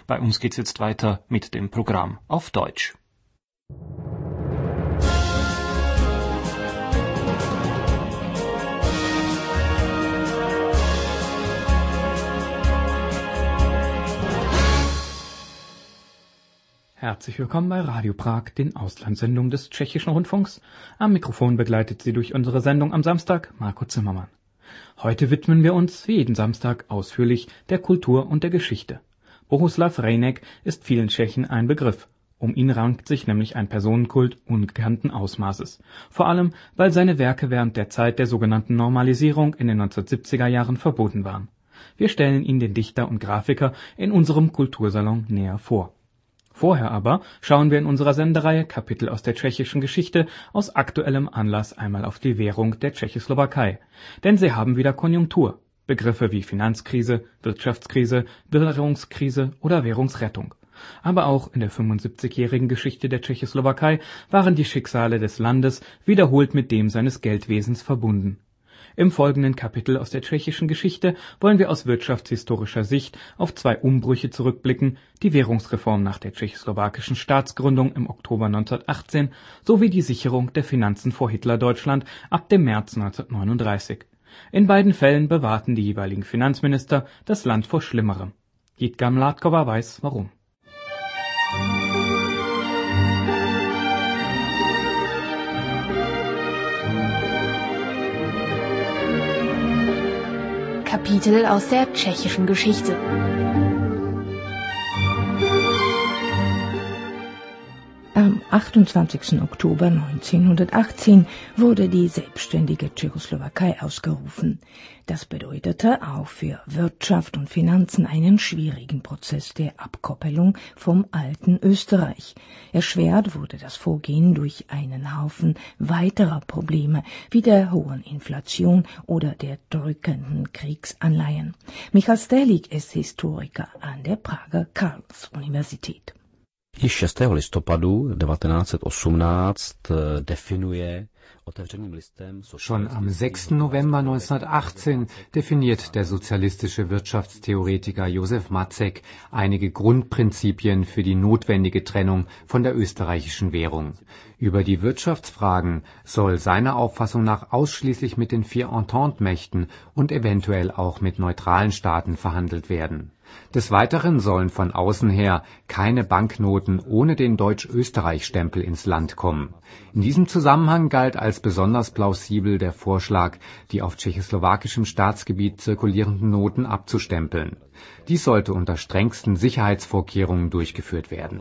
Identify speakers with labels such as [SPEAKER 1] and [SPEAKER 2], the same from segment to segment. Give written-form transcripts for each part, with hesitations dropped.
[SPEAKER 1] Bei uns geht's jetzt weiter mit dem Programm auf Deutsch.
[SPEAKER 2] Herzlich willkommen bei Radio Prag, den Auslandssendungen des Tschechischen Rundfunks. Am Mikrofon begleitet Sie durch unsere Sendung am Samstag Marco Zimmermann. Heute widmen wir uns, wie jeden Samstag, ausführlich der Kultur und der Geschichte. Bohuslav Hrenek ist vielen Tschechen ein Begriff. Um ihn rankt sich nämlich ein Personenkult ungekannten Ausmaßes. Vor allem, weil seine Werke während der Zeit der sogenannten Normalisierung in den 1970er Jahren verboten waren. Wir stellen Ihnen den Dichter und Grafiker in unserem Kultursalon näher vor. Vorher aber schauen wir in unserer Sendereihe Kapitel aus der tschechischen Geschichte aus aktuellem Anlass einmal auf die Währung der Tschechoslowakei. Denn sie haben wieder Konjunktur. Begriffe wie Finanzkrise, Wirtschaftskrise, Währungskrise oder Währungsrettung. Aber auch in der 75-jährigen Geschichte der Tschechoslowakei waren die Schicksale des Landes wiederholt mit dem seines Geldwesens verbunden. Im folgenden Kapitel aus der tschechischen Geschichte wollen wir aus wirtschaftshistorischer Sicht auf zwei Umbrüche zurückblicken, die Währungsreform nach der tschechoslowakischen Staatsgründung im Oktober 1918 sowie die Sicherung der Finanzen vor Hitlerdeutschland ab dem März 1939. In beiden Fällen bewahrten die jeweiligen Finanzminister das Land vor Schlimmerem. Jitka Mládková weiß warum.
[SPEAKER 3] Kapitel aus der tschechischen Geschichte.
[SPEAKER 4] Am 28. Oktober 1918 wurde die selbstständige Tschechoslowakei ausgerufen. Das bedeutete auch für Wirtschaft und Finanzen einen schwierigen Prozess der Abkoppelung vom alten Österreich. Erschwert wurde das Vorgehen durch einen Haufen weiterer Probleme, wie der hohen Inflation oder der drückenden Kriegsanleihen. Michal Sterlík ist Historiker an der Prager Karls-Universität.
[SPEAKER 5] Již 6. listopadu 1918 definuje otevřeným listem.
[SPEAKER 6] Schon am 6. November 1918 definiert der sozialistische Wirtschaftstheoretiker Josef Matzek einige Grundprinzipien für die notwendige Trennung von der österreichischen Währung. Über die Wirtschaftsfragen soll seiner Auffassung nach ausschließlich mit den 4 Entente-Mächten und eventuell auch mit neutralen Staaten verhandelt werden. Des Weiteren sollen von außen her keine Banknoten ohne den Deutsch-Österreich-Stempel ins Land kommen. In diesem Zusammenhang galt als besonders plausibel der Vorschlag, die auf tschechoslowakischem Staatsgebiet zirkulierenden Noten abzustempeln. Dies sollte unter strengsten Sicherheitsvorkehrungen durchgeführt werden.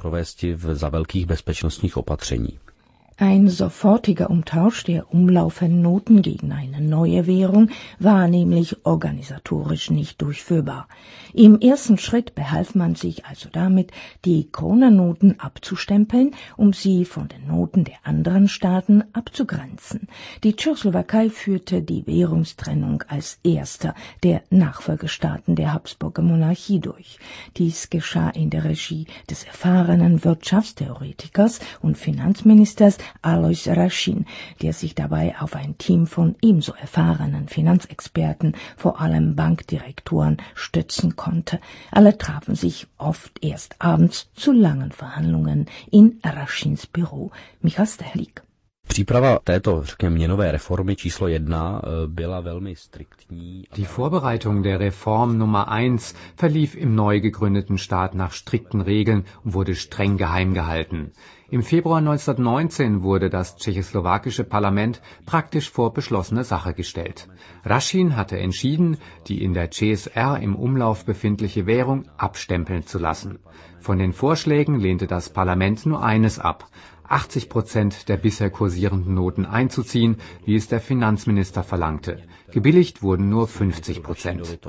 [SPEAKER 4] Ein sofortiger Umtausch der umlaufenden Noten gegen eine neue Währung war nämlich organisatorisch nicht durchführbar. Im ersten Schritt behalf man sich also damit, die Kronennoten abzustempeln, um sie von den Noten der anderen Staaten abzugrenzen. Die Tschechoslowakei führte die Währungstrennung als erster der Nachfolgestaaten der Habsburger Monarchie durch. Dies geschah in der Regie des erfahrenen Wirtschaftstheoretikers und Finanzministers Alois Raschin, der sich dabei auf ein Team von ebenso erfahrenen Finanzexperten, vor allem Bankdirektoren, stützen konnte. Alle trafen sich oft erst abends zu langen Verhandlungen in Raschins Büro. Michal Sterlík.
[SPEAKER 5] Příprava této, řekněme, měnové reformy číslo 1 byla velmi striktní.
[SPEAKER 6] Die Vorbereitung der Reform Nummer 1 verlief im neu gegründeten Staat nach strikten Regeln und wurde streng geheim gehalten. Im Februar 1919 wurde das tschechoslowakische Parlament praktisch vor beschlossene Sache gestellt. Raschin hatte entschieden, die in der CSR im Umlauf befindliche Währung abstempeln zu lassen. Von den Vorschlägen lehnte das Parlament nur eines ab: 80% der bisher kursierenden Noten einzuziehen, wie es der Finanzminister verlangte. Gebilligt wurden nur 50%.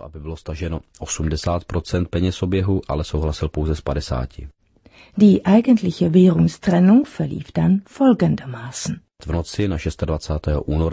[SPEAKER 4] Die eigentliche Währungstrennung verlief dann folgendermaßen.
[SPEAKER 5] V noci na 26. února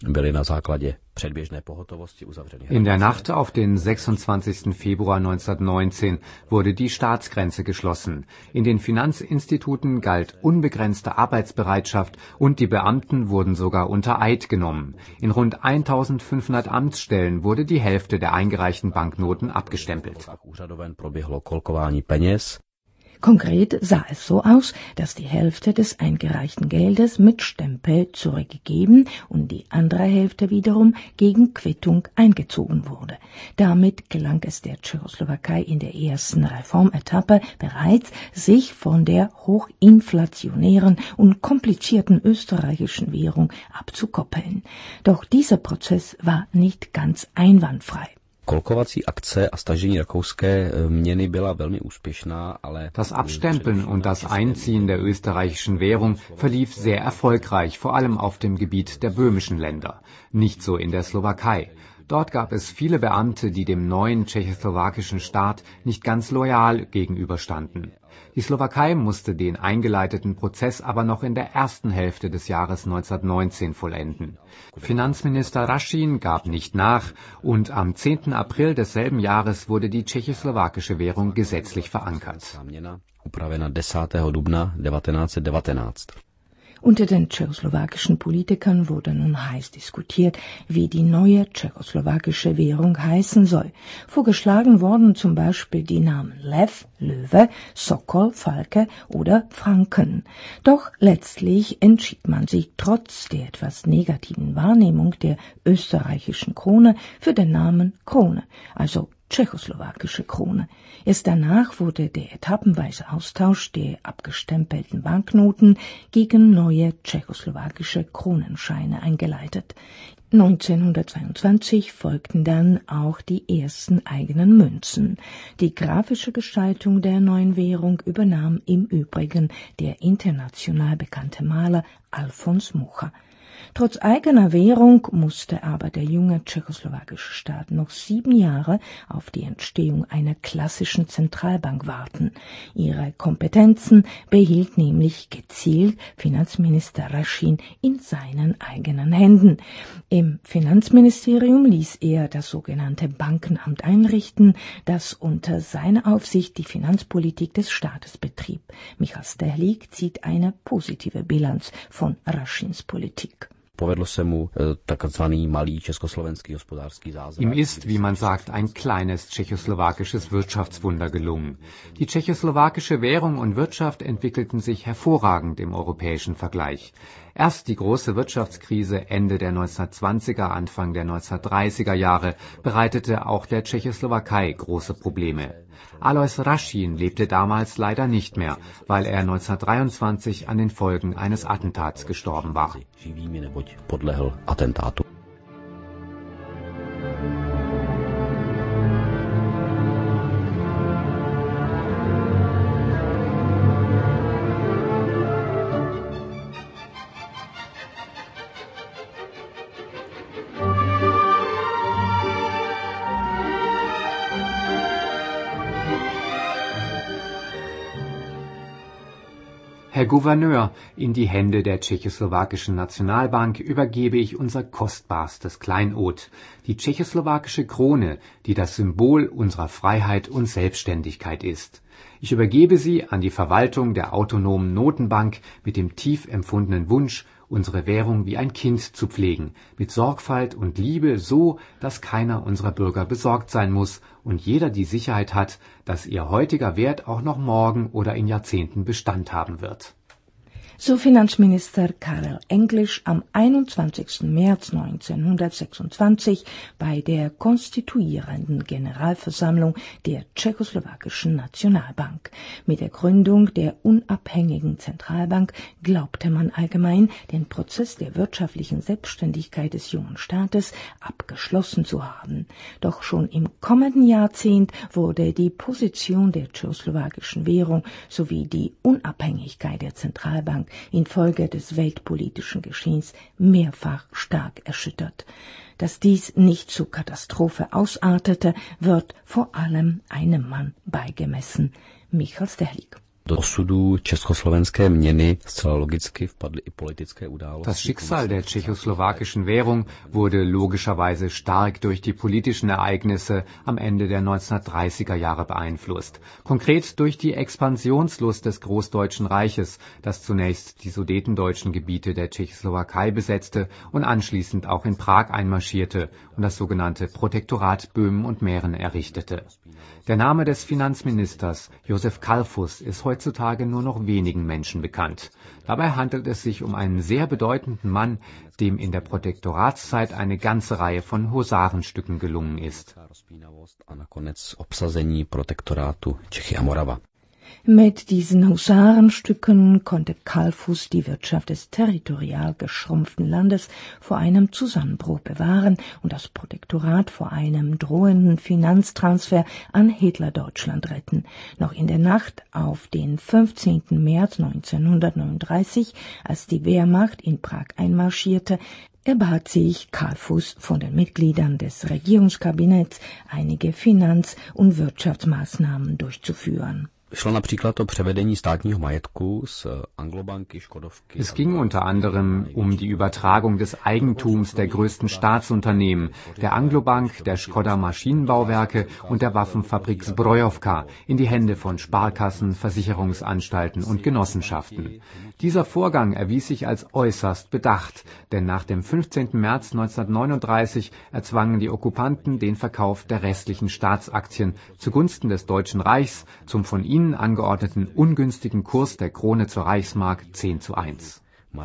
[SPEAKER 5] byly na základě předběžné pohotovosti uzavřeny.
[SPEAKER 6] In der Nacht auf den 26. Februar 1919 wurde die Staatsgrenze geschlossen. In den Finanzinstituten galt unbegrenzte Arbeitsbereitschaft und die Beamten wurden sogar unter Eid genommen. In rund 1500 Amtsstellen wurde die Hälfte der eingereichten Banknoten abgestempelt.
[SPEAKER 5] Proběhlo kolkování peněz.
[SPEAKER 4] Konkret sah es so aus, dass die Hälfte des eingereichten Geldes mit Stempel zurückgegeben und die andere Hälfte wiederum gegen Quittung eingezogen wurde. Damit gelang es der Tschechoslowakei in der ersten Reformetappe bereits, sich von der hochinflationären und komplizierten österreichischen Währung abzukoppeln. Doch dieser Prozess war nicht ganz einwandfrei.
[SPEAKER 5] Kolkovací akce a stažení rakouské měny byla velmi úspěšná, ale
[SPEAKER 6] das Abstempeln und das Einziehen der österreichischen Währung verlief sehr erfolgreich, vor allem auf dem Gebiet der böhmischen Länder, nicht so in der Slowakei. Dort gab es viele Beamte, die dem neuen tschechoslowakischen Staat nicht ganz loyal gegenüberstanden. Die Slowakei musste den eingeleiteten Prozess aber noch in der ersten Hälfte des Jahres 1919 vollenden. Finanzminister Raschin gab nicht nach und am 10. April desselben Jahres wurde die tschechoslowakische Währung gesetzlich verankert.
[SPEAKER 5] Upravena 10. dubna 1919.
[SPEAKER 4] Unter den tschechoslowakischen Politikern wurde nun heiß diskutiert, wie die neue tschechoslowakische Währung heißen soll. Vorgeschlagen wurden zum Beispiel die Namen Lev, Löwe, Sokol, Falke oder Franken. Doch letztlich entschied man sich trotz der etwas negativen Wahrnehmung der österreichischen Krone für den Namen Krone, also tschechoslowakische Krone. Erst danach wurde der etappenweise Austausch der abgestempelten Banknoten gegen neue tschechoslowakische Kronenscheine eingeleitet. 1922 folgten dann auch die ersten eigenen Münzen. Die grafische Gestaltung der neuen Währung übernahm im Übrigen der international bekannte Maler Alfons Mucha. Trotz eigener Währung musste aber der junge tschechoslowakische Staat noch 7 Jahre auf die Entstehung einer klassischen Zentralbank warten. Ihre Kompetenzen behielt nämlich gezielt Finanzminister Raschin in seinen eigenen Händen. Im Finanzministerium ließ er das sogenannte Bankenamt einrichten, das unter seiner Aufsicht die Finanzpolitik des Staates betrieb. Michal Stehlik zieht eine positive Bilanz von Raschins Politik.
[SPEAKER 6] Ihm ist, wie man sagt, ein kleines tschechoslowakisches Wirtschaftswunder gelungen. Die tschechoslowakische Währung und Wirtschaft entwickelten sich hervorragend im europäischen Vergleich. Erst die große Wirtschaftskrise Ende der 1920er, Anfang der 1930er Jahre bereitete auch der Tschechoslowakei große Probleme. Alois Raschin lebte damals leider nicht mehr, weil er 1923 an den Folgen eines Attentats gestorben war. Herr Gouverneur, in die Hände der tschechoslowakischen Nationalbank übergebe ich unser kostbarstes Kleinod, die tschechoslowakische Krone, die das Symbol unserer Freiheit und Selbstständigkeit ist. Ich übergebe sie an die Verwaltung der autonomen Notenbank mit dem tief empfundenen Wunsch, unsere Währung wie ein Kind zu pflegen, mit Sorgfalt und Liebe so, dass keiner unserer Bürger besorgt sein muss und jeder die Sicherheit hat, dass ihr heutiger Wert auch noch morgen oder in Jahrzehnten Bestand haben wird.
[SPEAKER 4] So Finanzminister Karel Englisch am 21. März 1926 bei der konstituierenden Generalversammlung der tschechoslowakischen Nationalbank. Mit der Gründung der unabhängigen Zentralbank glaubte man allgemein, den Prozess der wirtschaftlichen Selbstständigkeit des jungen Staates abgeschlossen zu haben. Doch schon im kommenden Jahrzehnt wurde die Position der tschechoslowakischen Währung sowie die Unabhängigkeit der Zentralbank infolge des weltpolitischen Geschehens mehrfach stark erschüttert. Dass dies nicht zur Katastrophe ausartete, wird vor allem einem Mann beigemessen, Michal Stehlik.
[SPEAKER 5] Do osudu československé měny zcela logicky vpadly i politické události.
[SPEAKER 6] Das Schicksal der tschechoslowakischen Währung wurde logischerweise stark durch die politischen Ereignisse am Ende der 1930er Jahre beeinflusst. Konkret durch die Expansionslust des Großdeutschen Reiches, das zunächst die sudetendeutschen Gebiete der Tschechoslowakei besetzte und anschließend auch in Prag einmarschierte und das sogenannte Protektorat Böhmen und Mähren errichtete. Der Name des Finanzministers Josef Kalfus ist heutzutage nur noch wenigen Menschen bekannt. Dabei handelt es sich um einen sehr bedeutenden Mann, dem in der Protektoratszeit eine ganze Reihe von Husarenstücken gelungen ist.
[SPEAKER 4] Mit diesen Husarenstücken konnte Kalfus die Wirtschaft des territorial geschrumpften Landes vor einem Zusammenbruch bewahren und das Protektorat vor einem drohenden Finanztransfer an Hitlerdeutschland retten. Noch in der Nacht auf den 15. März 1939, als die Wehrmacht in Prag einmarschierte, erbat sich Kalfus von den Mitgliedern des Regierungskabinetts, einige Finanz- und Wirtschaftsmaßnahmen durchzuführen.
[SPEAKER 6] Es ging unter anderem um die Übertragung des Eigentums der größten Staatsunternehmen, der Anglobank, der Škoda Maschinenbauwerke und der Waffenfabrik Zbrojovka, in die Hände von Sparkassen, Versicherungsanstalten und Genossenschaften. Dieser Vorgang erwies sich als äußerst bedacht, denn nach dem 15. März 1939 erzwangen die Okkupanten den Verkauf der restlichen Staatsaktien zugunsten des Deutschen Reichs zum von ihnen angeordneten ungünstigen Kurs der Krone zur Reichsmark 10:1.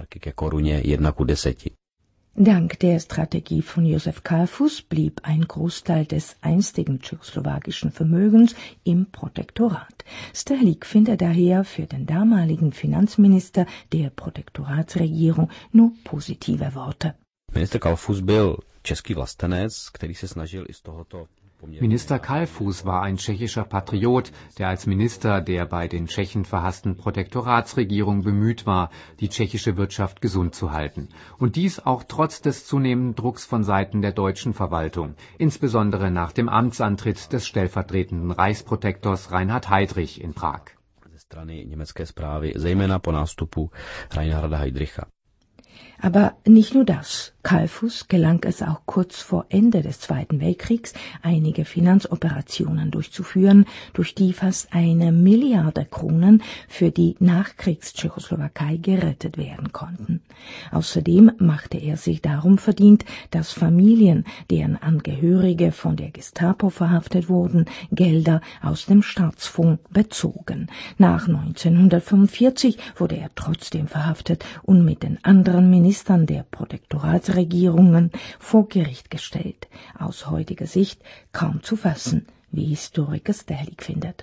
[SPEAKER 4] Dank der Strategie von Josef Kalfus blieb ein Großteil des einstigen tschechoslowakischen Vermögens im Protektorat. Sterlik findet daher für den damaligen Finanzminister der Protektoratsregierung nur positive Worte.
[SPEAKER 5] Minister Kalfus byl český vlastenec, který se snažil i z tohoto.
[SPEAKER 6] Minister Kalfus war ein tschechischer Patriot, der als Minister der bei den Tschechen verhassten Protektoratsregierung bemüht war, die tschechische Wirtschaft gesund zu halten. Und dies auch trotz des zunehmenden Drucks von Seiten der deutschen Verwaltung, insbesondere nach dem Amtsantritt des stellvertretenden Reichsprotektors Reinhard Heydrich in Prag.
[SPEAKER 5] Ze strany německé správy, zejména po nástupu Reinharda Heydricha.
[SPEAKER 4] Aber nicht nur das. Kalfus gelang es auch kurz vor Ende des Zweiten Weltkriegs, einige Finanzoperationen durchzuführen, durch die fast 1 Milliarde Kronen für die Nachkriegs-Tschechoslowakei gerettet werden konnten. Außerdem machte er sich darum verdient, dass Familien, deren Angehörige von der Gestapo verhaftet wurden, Gelder aus dem Staatsfonds bezogen. Nach 1945 wurde er trotzdem verhaftet und mit den anderen Ministern der Protektoratsregierungen vor Gericht gestellt. Aus heutiger Sicht kaum zu fassen, wie Historiker Sterlik findet.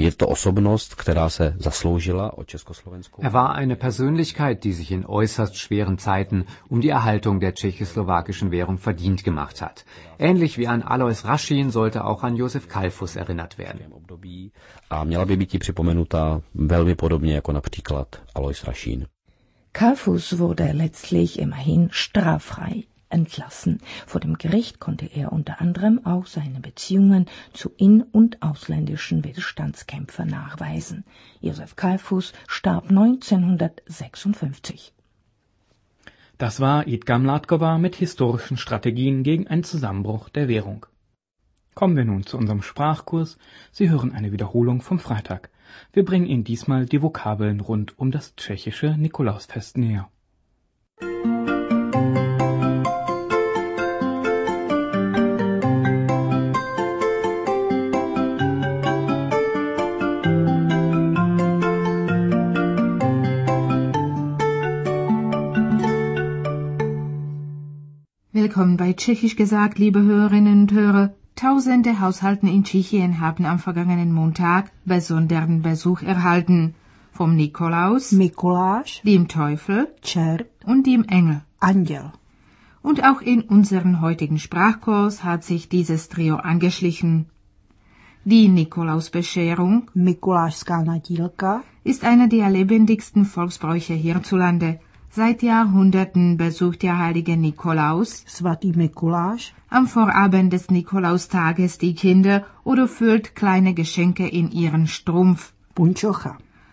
[SPEAKER 6] Er war eine Persönlichkeit, die sich in äußerst schweren Zeiten um die Erhaltung der tschechoslowakischen Währung verdient gemacht hat. Ähnlich wie an Alois Raschin sollte auch an Josef Kalfus erinnert werden.
[SPEAKER 4] Kalfus wurde letztlich immerhin straffrei entlassen. Vor dem Gericht konnte er unter anderem auch seine Beziehungen zu in- und ausländischen Widerstandskämpfern nachweisen. Josef Kalfus starb 1956.
[SPEAKER 2] Das war Edgar Mládková mit historischen Strategien gegen einen Zusammenbruch der Währung. Kommen wir nun zu unserem Sprachkurs. Sie hören eine Wiederholung vom Freitag. Wir bringen Ihnen diesmal die Vokabeln rund um das tschechische Nikolausfest näher.
[SPEAKER 7] Willkommen bei Tschechisch gesagt, liebe Hörerinnen und Hörer. Tausende Haushalte in Tschechien haben am vergangenen Montag besonderen Besuch erhalten. Vom Nikolaus,
[SPEAKER 8] Mikuláš,
[SPEAKER 7] dem Teufel,
[SPEAKER 8] Čert,
[SPEAKER 7] und dem Engel,
[SPEAKER 8] Anděl.
[SPEAKER 7] Und auch in unseren heutigen Sprachkurs hat sich dieses Trio angeschlichen. Die Nikolausbescherung,
[SPEAKER 8] Mikulášská nadílka,
[SPEAKER 7] ist einer der lebendigsten Volksbräuche hierzulande. Seit Jahrhunderten besucht der heilige Nikolaus,
[SPEAKER 8] svatý Mikuláš,
[SPEAKER 7] am Vorabend des Nikolaustages die Kinder oder füllt kleine Geschenke in ihren Strumpf.
[SPEAKER 8] punčocha.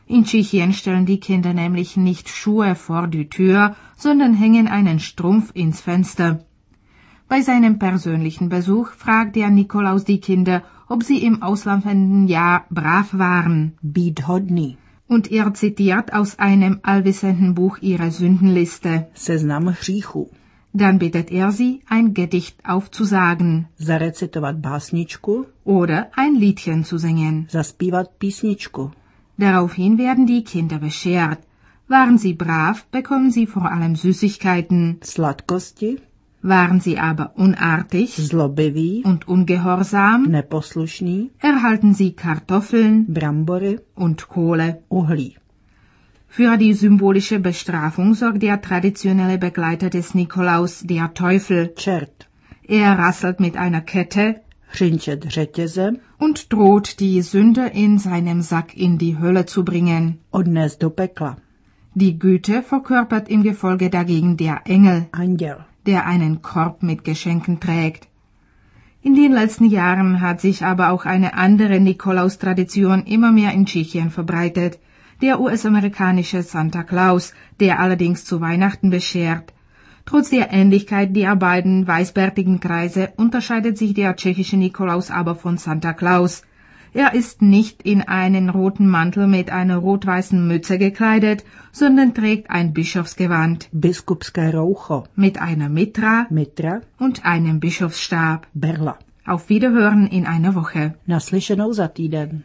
[SPEAKER 7] In Tschechien stellen die Kinder nämlich nicht Schuhe vor die Tür, sondern hängen einen Strumpf ins Fenster. Bei seinem persönlichen Besuch fragt der Nikolaus die Kinder, ob sie im auslaufenden Jahr brav waren.
[SPEAKER 8] Být hodný.
[SPEAKER 7] Und er zitiert aus einem allwissenden Buch ihre Sündenliste.
[SPEAKER 8] Seznam hříchů.
[SPEAKER 7] Dann bittet er sie, ein Gedicht aufzusagen
[SPEAKER 8] Zarecitovat básničku.
[SPEAKER 7] oder ein Liedchen zu singen.
[SPEAKER 8] Zaspívat písničku.
[SPEAKER 7] Daraufhin werden die Kinder beschert. Waren sie brav, bekommen sie vor allem Süßigkeiten.
[SPEAKER 8] Sladkosti.
[SPEAKER 7] Waren sie aber unartig
[SPEAKER 8] Zlobiví.
[SPEAKER 7] und ungehorsam,
[SPEAKER 8] Neposlušný.
[SPEAKER 7] erhalten sie Kartoffeln
[SPEAKER 8] Brambory.
[SPEAKER 7] und Kohle.
[SPEAKER 8] Uhlí.
[SPEAKER 7] Für die symbolische Bestrafung sorgt der traditionelle Begleiter des Nikolaus, der Teufel.
[SPEAKER 8] Čert.
[SPEAKER 7] Er rasselt mit einer Kette
[SPEAKER 8] Hřinčet řetěze.
[SPEAKER 7] und droht, die Sünde in seinem Sack in die Hölle zu bringen.
[SPEAKER 8] Odnést do pekla.
[SPEAKER 7] Die Güte verkörpert im Gefolge dagegen der Engel,
[SPEAKER 8] Anděl.
[SPEAKER 7] der einen Korb mit Geschenken trägt. In den letzten Jahren hat sich aber auch eine andere Nikolaus-Tradition immer mehr in Tschechien verbreitet. Der US-amerikanische Santa Claus, der allerdings zu Weihnachten beschert. Trotz der Ähnlichkeit der beiden weißbärtigen Kreise unterscheidet sich der tschechische Nikolaus aber von Santa Claus. Er ist nicht in einen roten Mantel mit einer rot-weißen Mütze gekleidet, sondern trägt ein Bischofsgewand
[SPEAKER 8] Biskupské roucho.
[SPEAKER 7] mit einer Mitra
[SPEAKER 8] Mitra.
[SPEAKER 7] und einem Bischofsstab.
[SPEAKER 8] Berla.
[SPEAKER 7] Auf Wiederhören in einer Woche.
[SPEAKER 8] Naslyšenou za týden.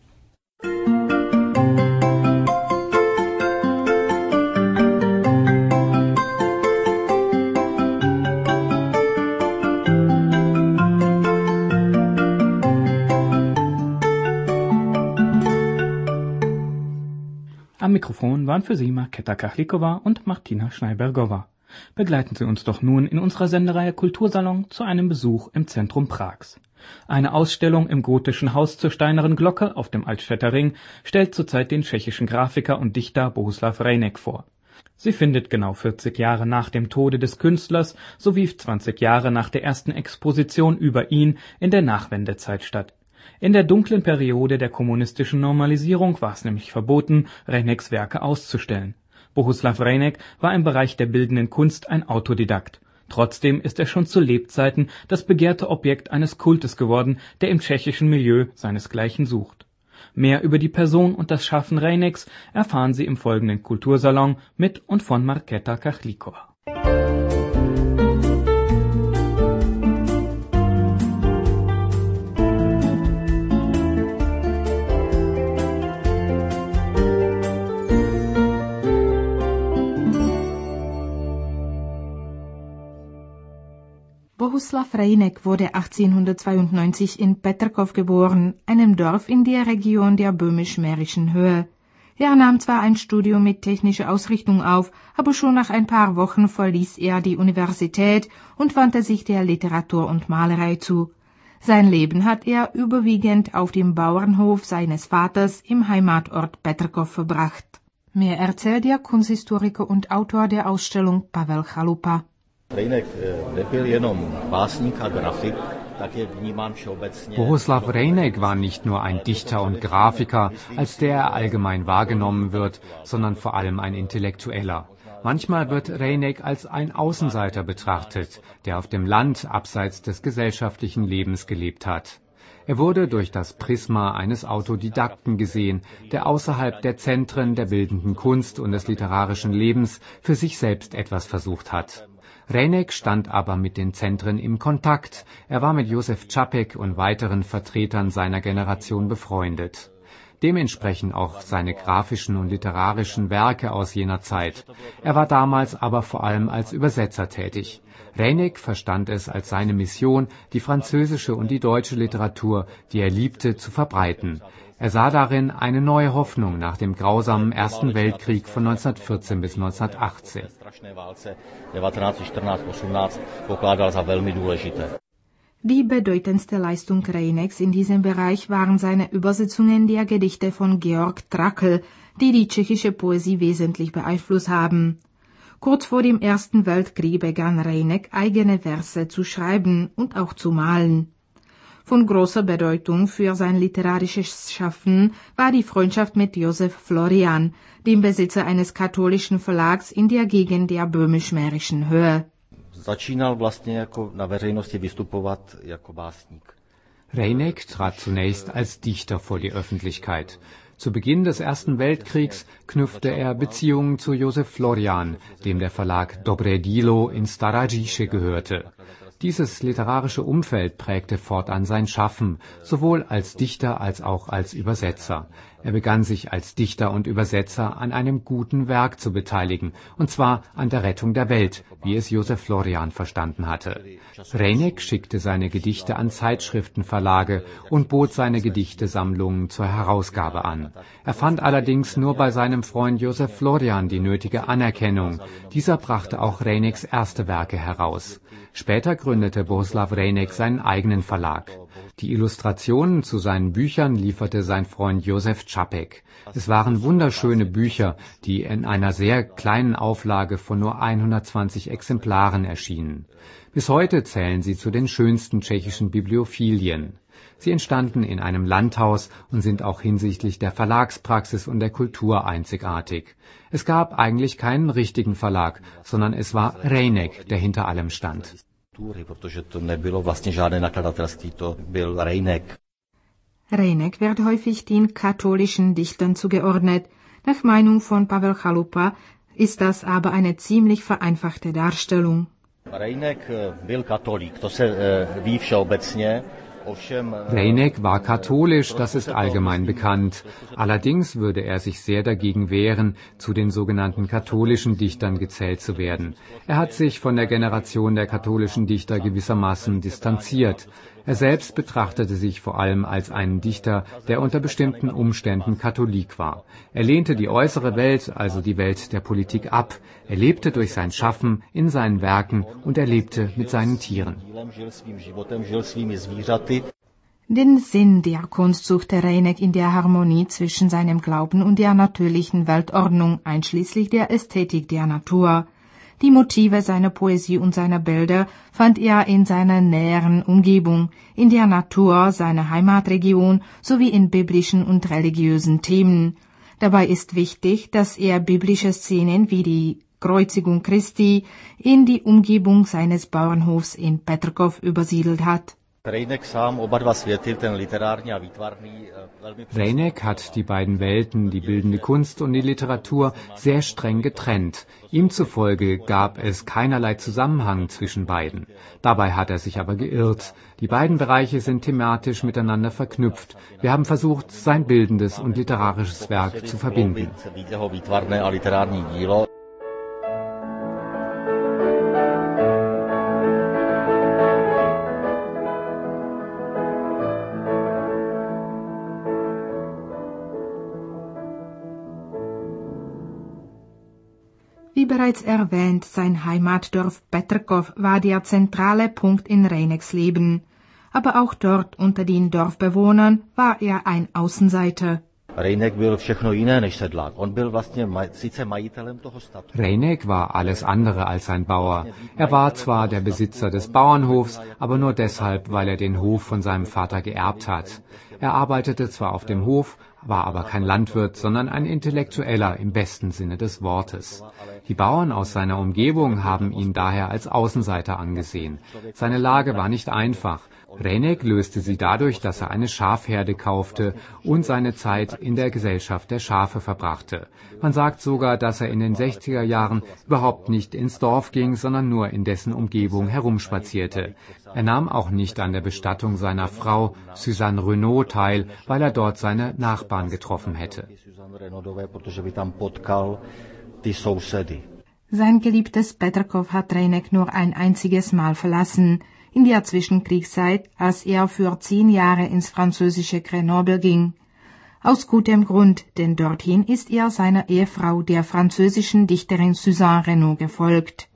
[SPEAKER 2] Am Mikrofon waren für Sie Markéta Kachlikova und Martina Schneibergova. Begleiten Sie uns doch nun in unserer Sendereihe Kultursalon zu einem Besuch im Zentrum Prags. Eine Ausstellung im gotischen Haus zur steinernen Glocke auf dem Altstädter Ring stellt zurzeit den tschechischen Grafiker und Dichter Bohuslav Rejnek vor. Sie findet genau 40 Jahre nach dem Tode des Künstlers sowie 20 Jahre nach der ersten Exposition über ihn in der Nachwendezeit statt. In der dunklen Periode der kommunistischen Normalisierung war es nämlich verboten, Rejneks Werke auszustellen. Bohuslav Rejnek war im Bereich der bildenden Kunst ein Autodidakt. Trotzdem ist er schon zu Lebzeiten das begehrte Objekt eines Kultes geworden, der im tschechischen Milieu seinesgleichen sucht. Mehr über die Person und das Schaffen Rejneks erfahren Sie im folgenden Kultursalon mit und von Markéta Kachlikova.
[SPEAKER 7] Bohuslav Rejnek wurde 1892 in Petrkov geboren, einem Dorf in der Region der böhmisch-mährischen Höhe. Er nahm zwar ein Studium mit technischer Ausrichtung auf, aber schon nach ein paar Wochen verließ er die Universität und wandte sich der Literatur und Malerei zu. Sein Leben hat er überwiegend auf dem Bauernhof seines Vaters im Heimatort Petrkov verbracht. Mehr erzählt der Kunsthistoriker und Autor der Ausstellung Pavel Chalupa.
[SPEAKER 6] Bohuslav Rejnek war nicht nur ein Dichter und Grafiker, als der er allgemein wahrgenommen wird, sondern vor allem ein Intellektueller. Manchmal wird Rejnek als ein Außenseiter betrachtet, der auf dem Land abseits des gesellschaftlichen Lebens gelebt hat. Er wurde durch das Prisma eines Autodidakten gesehen, der außerhalb der Zentren der bildenden Kunst und des literarischen Lebens für sich selbst etwas versucht hat. Rejnek stand aber mit den Zentren im Kontakt. Er war mit Josef Čapek und weiteren Vertretern seiner Generation befreundet. Dementsprechend auch seine grafischen und literarischen Werke aus jener Zeit. Er war damals aber vor allem als Übersetzer tätig. Rejnek verstand es als seine Mission, die französische und die deutsche Literatur, die er liebte, zu verbreiten. Er sah darin eine neue Hoffnung nach dem grausamen Ersten Weltkrieg von 1914 bis 1918.
[SPEAKER 7] Die bedeutendste Leistung Rejneks in diesem Bereich waren seine Übersetzungen der Gedichte von Georg Trakl, die die tschechische Poesie wesentlich beeinflusst haben. Kurz vor dem Ersten Weltkrieg begann Rejnek eigene Verse zu schreiben und auch zu malen. Von großer Bedeutung für sein literarisches Schaffen war die Freundschaft mit Josef Florian, dem Besitzer eines katholischen Verlags in der Gegend der böhmisch-mährischen Höhe.
[SPEAKER 9] Začínal vlastně jako na veřejnosti vystupovat jako básník.
[SPEAKER 6] Rejnek trat zunächst als Dichter vor die Öffentlichkeit. Zu Beginn des Ersten Weltkriegs knüpfte er Beziehungen zu Josef Florian, dem der Verlag Dobré dílo in Stará Říše gehörte. Dieses literarische Umfeld prägte fortan sein Schaffen, sowohl als Dichter als auch als Übersetzer. Er begann sich als Dichter und Übersetzer an einem guten Werk zu beteiligen, und zwar an der Rettung der Welt, wie es Josef Florian verstanden hatte. Rejnek schickte seine Gedichte an Zeitschriftenverlage und bot seine Gedichtesammlungen zur Herausgabe an. Er fand allerdings nur bei seinem Freund Josef Florian die nötige Anerkennung. Dieser brachte auch Rejneks erste Werke heraus. Später gründete Bohuslav Rejnek seinen eigenen Verlag. Die Illustrationen zu seinen Büchern lieferte sein Freund Josef Čapek. Es waren wunderschöne Bücher, die in einer sehr kleinen Auflage von nur 120 Exemplaren erschienen. Bis heute zählen sie zu den schönsten tschechischen Bibliophilien. Sie entstanden in einem Landhaus und sind auch hinsichtlich der Verlagspraxis und der Kultur einzigartig. Es gab eigentlich keinen richtigen Verlag, sondern es war Rejnek, der hinter allem stand.
[SPEAKER 7] Rejnek wird häufig den katholischen Dichtern zugeordnet. Nach Meinung von Pavel Chalupa ist das aber eine ziemlich vereinfachte Darstellung.
[SPEAKER 9] Rejnek byl katolík, to se ví všeobecně.
[SPEAKER 6] Rejnek war katholisch, das ist allgemein bekannt. Allerdings würde er sich sehr dagegen wehren, zu den sogenannten katholischen Dichtern gezählt zu werden. Er hat sich von der Generation der katholischen Dichter gewissermaßen distanziert. Er selbst betrachtete sich vor allem als einen Dichter, der unter bestimmten Umständen Katholik war. Er lehnte die äußere Welt, also die Welt der Politik, ab. Er lebte durch sein Schaffen, in seinen Werken und er lebte mit seinen Tieren.
[SPEAKER 7] Den Sinn der Kunst suchte Rejnek in der Harmonie zwischen seinem Glauben und der natürlichen Weltordnung, einschließlich der Ästhetik der Natur. Die Motive seiner Poesie und seiner Bilder fand er in seiner näheren Umgebung, in der Natur seiner Heimatregion sowie in biblischen und religiösen Themen. Dabei ist wichtig, dass er biblische Szenen wie die Kreuzigung Christi in die Umgebung seines Bauernhofs in Petrkov übersiedelt hat.
[SPEAKER 6] Rejnek hat die beiden Welten, die bildende Kunst und die Literatur, sehr streng getrennt. Ihm zufolge gab es keinerlei Zusammenhang zwischen beiden. Dabei hat er sich aber geirrt. Die beiden Bereiche sind thematisch miteinander verknüpft. Wir haben versucht, sein bildendes und literarisches Werk zu verbinden.
[SPEAKER 7] Wie bereits erwähnt, sein Heimatdorf Petrkov war der zentrale Punkt in Rejneks Leben. Aber auch dort unter den Dorfbewohnern war er ein Außenseiter.
[SPEAKER 9] Rejnek byl všechno jiné než sedlák. On byl vlastně sice majitelem toho statku.
[SPEAKER 6] Rejnek war alles andere als ein Bauer. Er war zwar der Besitzer des Bauernhofs, aber nur deshalb, weil er den Hof von seinem Vater geerbt hat. Er arbeitete zwar auf dem Hof, war aber kein Landwirt, sondern ein Intellektueller im besten Sinne des Wortes. Die Bauern aus seiner Umgebung haben ihn daher als Außenseiter angesehen. Seine Lage war nicht einfach. Rejnek löste sie dadurch, dass er eine Schafherde kaufte und seine Zeit in der Gesellschaft der Schafe verbrachte. Man sagt sogar, dass er in den 60er Jahren überhaupt nicht ins Dorf ging, sondern nur in dessen Umgebung herumspazierte. Er nahm auch nicht an der Bestattung seiner Frau, Suzanne Renaud, teil, weil er dort seine Nachbarn getroffen hätte.
[SPEAKER 7] Sein geliebtes Petrkov hat Rejnek nur ein einziges Mal verlassen, in der Zwischenkriegszeit, als er für 10 Jahre ins französische Grenoble ging. Aus gutem Grund, denn dorthin ist er seiner Ehefrau, der französischen Dichterin Suzanne Renaud, gefolgt.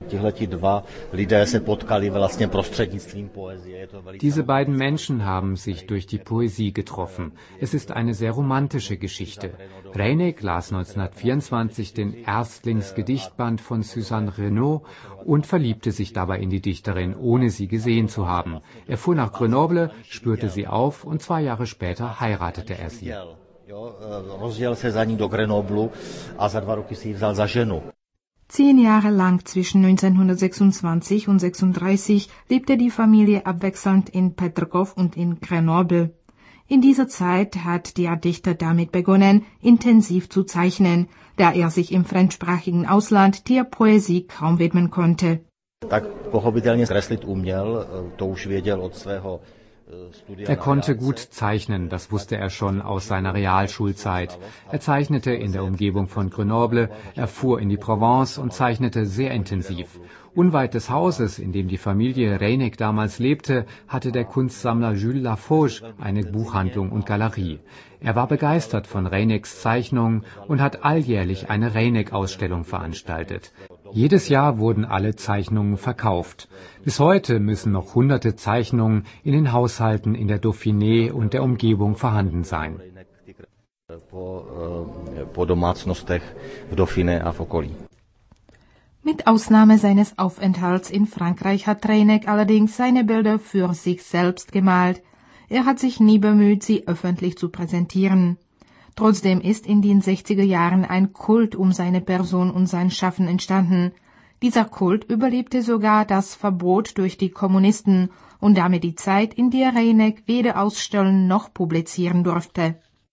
[SPEAKER 6] Diese beiden Menschen haben sich durch die Poesie getroffen. Es ist eine sehr romantische Geschichte. Rejnek las 1924 den Erstlingsgedichtband von Suzanne Renaud und verliebte sich dabei in die Dichterin, ohne sie gesehen zu haben. Er fuhr nach Grenoble, spürte sie auf und 2 Jahre später heiratete er sie.
[SPEAKER 9] Rozjel se za ní do Grenoblu a za 2 roky si ji vzal za ženu.
[SPEAKER 7] 10 Jahre lang zwischen 1926 und 1936 lebte die Familie abwechselnd in Petrkov und in Grenoble. In dieser Zeit hat der Dichter damit begonnen, intensiv zu zeichnen, da er sich im fremdsprachigen Ausland der Poesie kaum widmen konnte.
[SPEAKER 9] Tak pochopitelně kreslit uměl, to už věděl od svého.
[SPEAKER 6] Er konnte gut zeichnen, das wusste er schon aus seiner Realschulzeit. Er zeichnete in der Umgebung von Grenoble, er fuhr in die Provence und zeichnete sehr intensiv. Unweit des Hauses, in dem die Familie Reynek damals lebte, hatte der Kunstsammler Jules Lafauge eine Buchhandlung und Galerie. Er war begeistert von Reyneks Zeichnungen und hat alljährlich eine Reynek-Ausstellung veranstaltet. Jedes Jahr wurden alle Zeichnungen verkauft. Bis heute müssen noch hunderte Zeichnungen in den Haushalten in der Dauphiné und der Umgebung vorhanden sein.
[SPEAKER 9] Po domácnostech v Dauphiné a v okolí.
[SPEAKER 7] Mit Ausnahme seines Aufenthalts in Frankreich hat Reynek allerdings seine Bilder für sich selbst gemalt. Er hat sich nie bemüht, sie öffentlich zu präsentieren. Trotzdem ist in den 60er Jahren ein Kult um seine Person und sein Schaffen entstanden. Dieser Kult überlebte sogar das Verbot durch die Kommunisten und damit die Zeit, in der Reynek weder ausstellen noch publizieren durfte.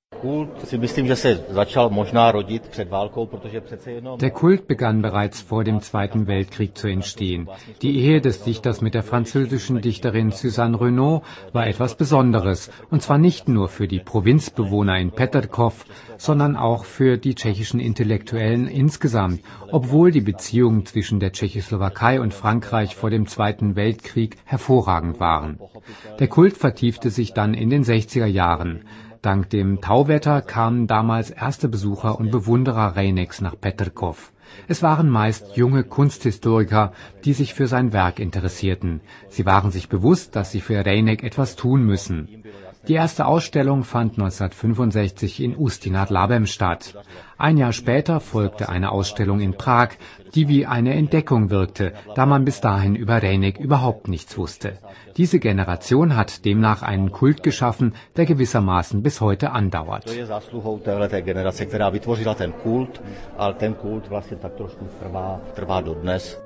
[SPEAKER 6] Der Kult begann bereits vor dem Zweiten Weltkrieg zu entstehen. Die Ehe des Dichters mit der französischen Dichterin Suzanne Renaud war etwas Besonderes, und zwar nicht nur für die Provinzbewohner in Petrkov, sondern auch für die tschechischen Intellektuellen insgesamt, obwohl die Beziehungen zwischen der Tschechoslowakei und Frankreich vor dem Zweiten Weltkrieg hervorragend waren. Der Kult vertiefte sich dann in den 60er Jahren. Dank dem Tauwetter kamen damals erste Besucher und Bewunderer Reyneks nach Petrkov. Es waren meist junge Kunsthistoriker, die sich für sein Werk interessierten. Sie waren sich bewusst, dass sie für Reynek etwas tun müssen. Die erste Ausstellung fand 1965 in Ústí nad Labem statt. Ein Jahr später folgte eine Ausstellung in Prag, die wie eine Entdeckung wirkte, da man bis dahin über Reynek überhaupt nichts wusste. Diese Generation hat demnach einen Kult geschaffen, der gewissermaßen bis heute andauert.
[SPEAKER 9] To je zásluhou téhleté generace, která vytvořila ten kult, ale ten kult vlastně tak trošku trvá dodnes.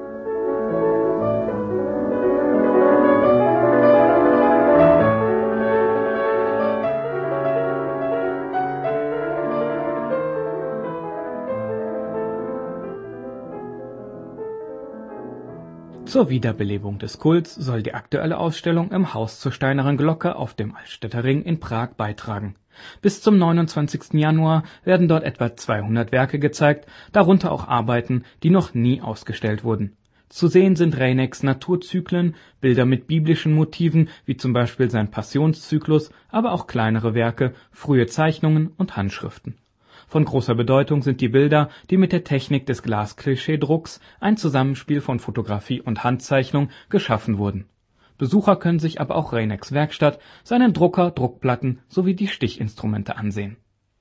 [SPEAKER 2] Zur Wiederbelebung des Kults soll die aktuelle Ausstellung im Haus zur Steinernen Glocke auf dem Altstädter Ring in Prag beitragen. Bis zum 29. Januar werden dort etwa 200 Werke gezeigt, darunter auch Arbeiten, die noch nie ausgestellt wurden. Zu sehen sind Reyneks Naturzyklen, Bilder mit biblischen Motiven, wie zum Beispiel sein Passionszyklus, aber auch kleinere Werke, frühe Zeichnungen und Handschriften. Von großer Bedeutung sind die Bilder, die mit der Technik des Glasklischee-Drucks, ein Zusammenspiel von Fotografie und Handzeichnung, geschaffen wurden. Besucher können sich aber auch Reyneks Werkstatt, seinen Drucker, Druckplatten sowie die Stichinstrumente ansehen.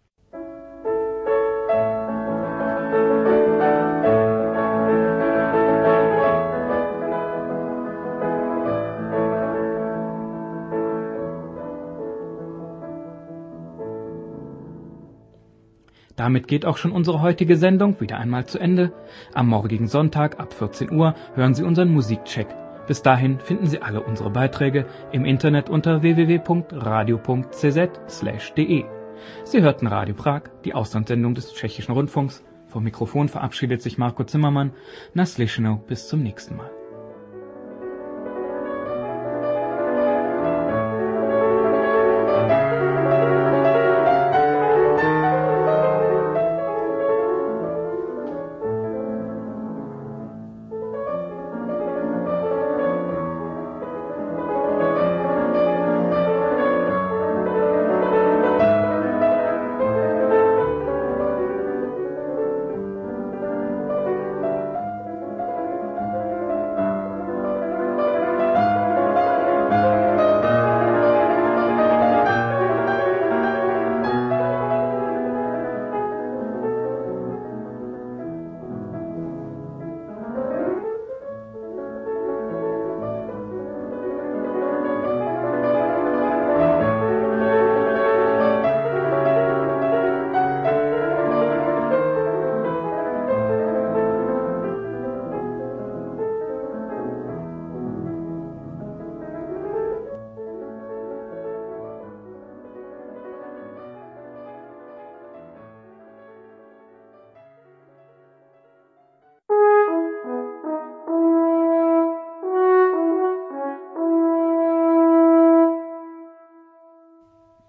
[SPEAKER 2] Damit geht auch schon unsere heutige Sendung wieder einmal zu Ende. Am morgigen Sonntag ab 14 Uhr hören Sie unseren Musikcheck. Bis dahin finden Sie alle unsere Beiträge im Internet unter www.radio.cz/de. Sie hörten Radio Prag, die Auslandssendung des Tschechischen Rundfunks. Vom Mikrofon verabschiedet sich Marco Zimmermann. Naslyšenou, bis zum nächsten Mal.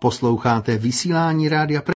[SPEAKER 10] Posloucháte vysílání Rádia